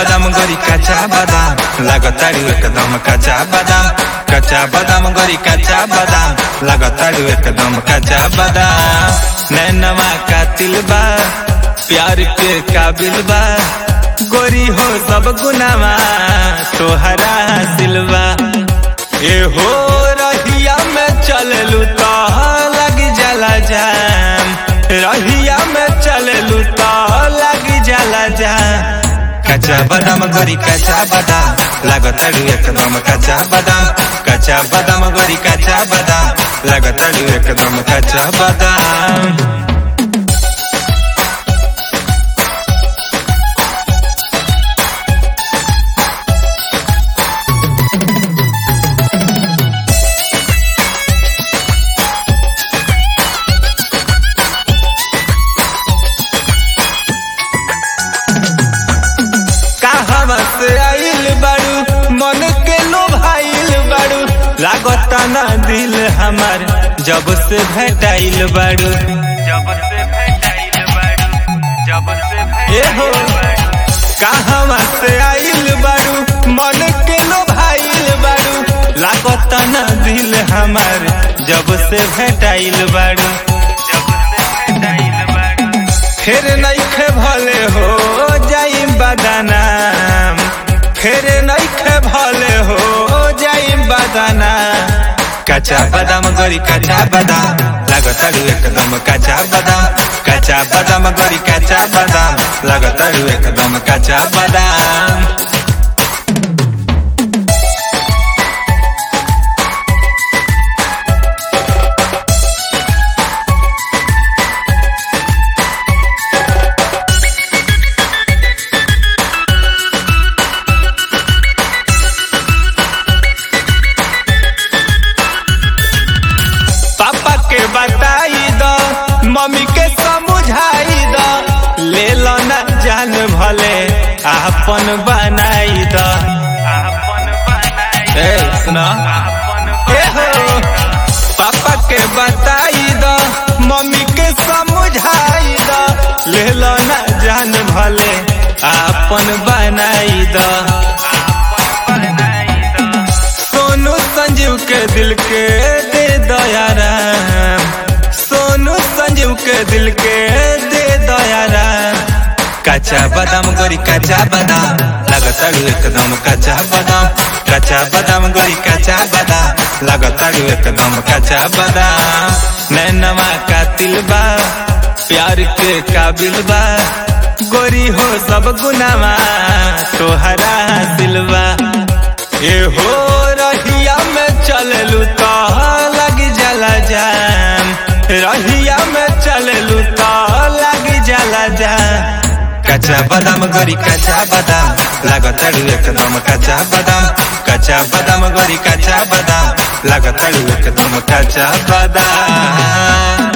बादाम गोरी कच्चा बादाम लगतारू एकदम कच्चा बादाम गोरी कच्चा बादाम लगतारू एकदम कच्चा बादाम। नैनवा का तिलबा प्यार के काबिल बा गोरी हो सब गुनावा तोहरा सिलवा। ए हो रहिया में चललू तो लग जाला जाम, रहिया में चललू तो लग जाला जाम। कच्चा बादाम गोरी कच्चा बादाम लगतारू एकदम कच्चा बादाम गोरी कच्चा बादाम लगतारू एकदम कच्चा बादाम। से आइल बारू मन के लोभाइल बारू लागता ना दिल हमार जब से भेटाइल बारू हो कहवा से आइल बारू मन के लोभाइल बारू लागता ना दिल हमार जब से भेटाइल बारू। फिर नइखे भले हो जाई बदनाम, फिर नइखे भले हो जाई बदनाम। कच्चा बादाम गोरी कच्चा बादाम लगतारू एकदम कच्चा बादाम गोरी कच्चा बादाम लगतारू एकदम कच्चा बादाम। बताई दो मम्मी के समझाई दो ले लो ना जान भले आपन बनाई दो। सुना पापा के बताई दो मम्मी के समझाई दो ले लो ना जान भले आपन बनाई दो। सोनू संजीव के दिल के दे दो याराम, सोनू संजीव के दिल के दे दो याराम। कच्चा बादाम गोरी कच्चा बादाम लगतारू एकदम कच्चा बादाम गोरी कच्चा बादाम लगतारू एकदम कच्चा बादाम। नैनवा का तिलबा प्यार के काबिल बा गोरी हो सब गुनावा तोहरा सिलवा। ए हो रहिया में चललू तो लग जाला जाम, रहिया में चललू तो लग जाला जाम। कच्चा बादाम गोरी कच्चा बादाम लगतारू एकदम कच्चा बादाम गोरी कच्चा बादाम लगतारू एकदम कच्चा बादाम।